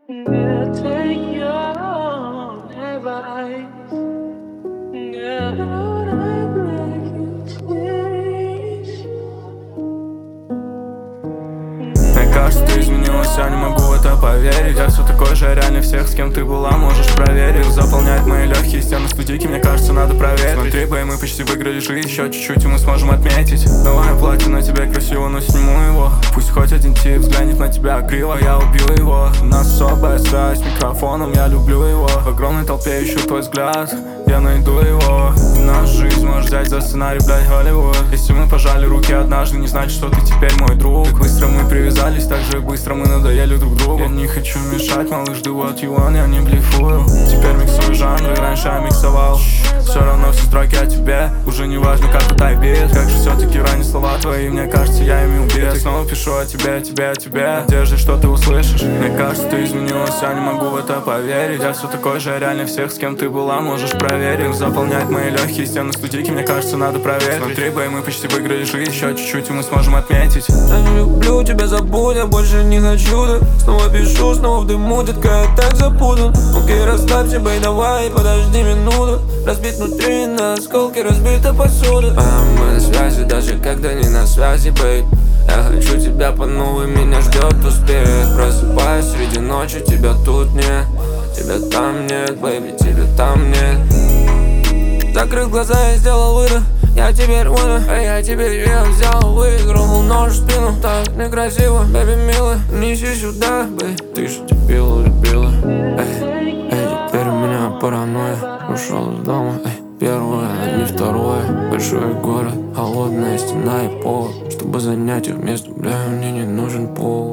Yeah, take your advice. Yeah, Lord, I beg you, please. Мне кажется, ты изменилась, я не могу в это поверить. Я все такой же, реально всех, с кем ты была, можешь проверить. Заполняет мои легкие стены студийки, мне кажется, надо проверить. Смотри, бэй, мы почти выиграли жизнь, еще чуть-чуть, и мы сможем отметить. Новое платье на тебе красиво, но сниму его. Пусть хоть один тип взглянет на тебя криво, я убью его. У нас особая связь с микрофоном, я люблю его. В огромной толпе ищу твой взгляд, я найду его. И нашу жизнь можешь взять за сценарий, блядь, Голливуд. Если мы пожали руки однажды, не значит, что ты теперь мой друг. Так быстро мы привязались, так же быстро мы надоели друг другу. Я не хочу мешать, малыш, do what you want, я не блефую. Теперь миксую жанры, раньше я миксовал. Все равно все строки о тебе, уже не важно, как тут айбит. Как же все-таки ранее слова твои, мне кажется, я ими убит. Я снова пишу о тебе, о надежде, что ты услышишь. Мне кажется, ты изменилась, я не могу в это поверить. Я все такой же, реально всех, с кем ты была, можешь проверить. Заполнять мои легкие стены студийки, мне кажется, надо проверить. Смотри, бэй, мы почти выиграли жизнь, еще чуть-чуть, и мы сможем отметить. Я не люблю тебя, забудь, я больше не хочу, да. Снова пишу, снова в дыму, детка, я так запутан. Окей, расслабься, бэй, давай, подожди минуту. Разбит внутри на осколки, разбита посуда. Мы на связи, даже когда не на связи, бэй. Я хочу тебя по новой, меня ждет успех. Просыпаюсь среди ночи, тебя тут нет. Тебя там нет, бэйби, тебя там нет. Закрыл глаза и сделал выдох. Я теперь умер, я теперь взял, выиграл нож в спину. Так некрасиво, бэби, мило, неси сюда, бэй. Ты ж любила. Теперь у меня паранойя. Ушел из дома, первое, а не второе. Большой город, холодная стена и пол. Чтобы занять их место, бля, мне не нужен пол.